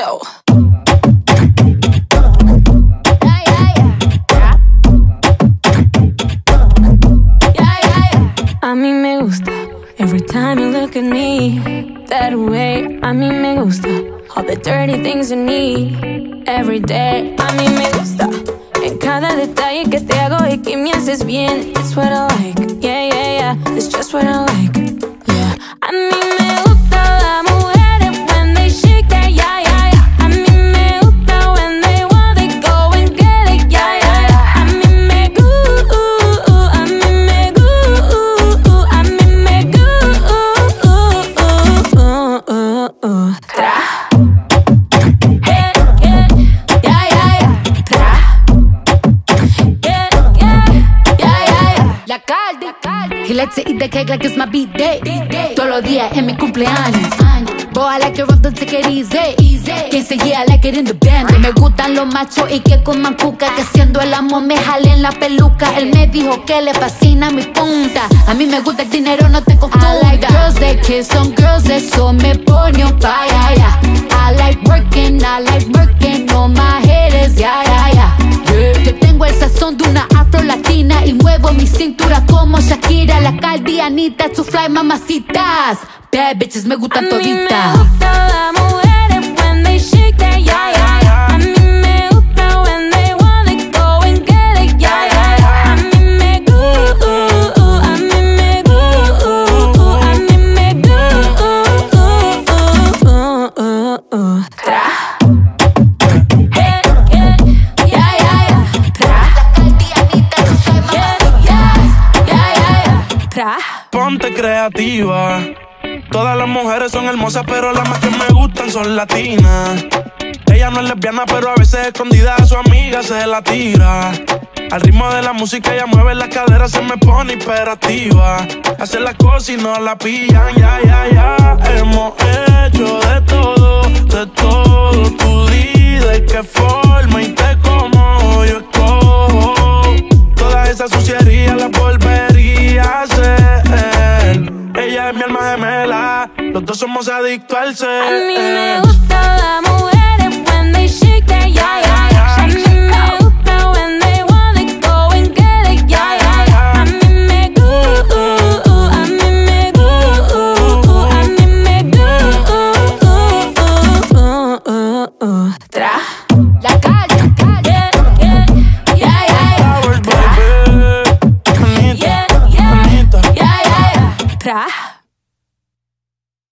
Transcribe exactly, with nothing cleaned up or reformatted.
Wow. A mí me gusta. Every time you look at me that way, a mí me gusta. All the dirty things you need every day, a mí me gusta. En cada detalle que te hago y que me haces bien, it's what I like, yeah, yeah, yeah. It's just what I like, yeah. A mí me gusta las mujeres when they shake that, yeah, yeah, yeah. A mí me gusta when they want, they go and get it, yeah, yeah, yeah. A mí me gusta, a mí me gusta, a mí me gusta. Tra. He likes to eat the cake like it's my B-day. Todos los días en mi cumpleaños. Boy, I like it rough, don't take it easy. Quien se yeah, I like it in the band. Me gustan los machos y que coman cuca. Que siendo el amo me jalen la peluca. Él me dijo que le fascina mi punta. A mí me gusta el dinero, no te confundas. I like girls that kiss on girls, eso me pone on fire, yeah. I like working, I like working on my haters, yeah, yeah, yeah. Yo tengo el sazón de una afro-latina y muevo mi cintura como Shakira. La caldianita, su fly mamacitas. Bad bitches me gustan toditas. A mí me gusta las mujeres when they shake that, yeah, yeah, yeah. A mí me gusta when they want, they go and get it, yeah, yeah, yeah. A mí me gusta, a mí me gusta, a mí me gusta. Tra. Ponte creativa. Todas las mujeres son hermosas, pero las más que me gustan son latinas. Ella no es lesbiana, pero a veces escondida a su amiga se la tira. Al ritmo de la música ella mueve las caderas, se me pone hiperactiva. Hace las cosas y no la pillan, ya, ya, ya. Hemos hecho de todo, de todo. Tú di de qué forma y te como yo escojo. Toda esa suciería la volvería a hacer. Ella es mi alma gemela, los dos somos adictos al ser. A mí me gusta la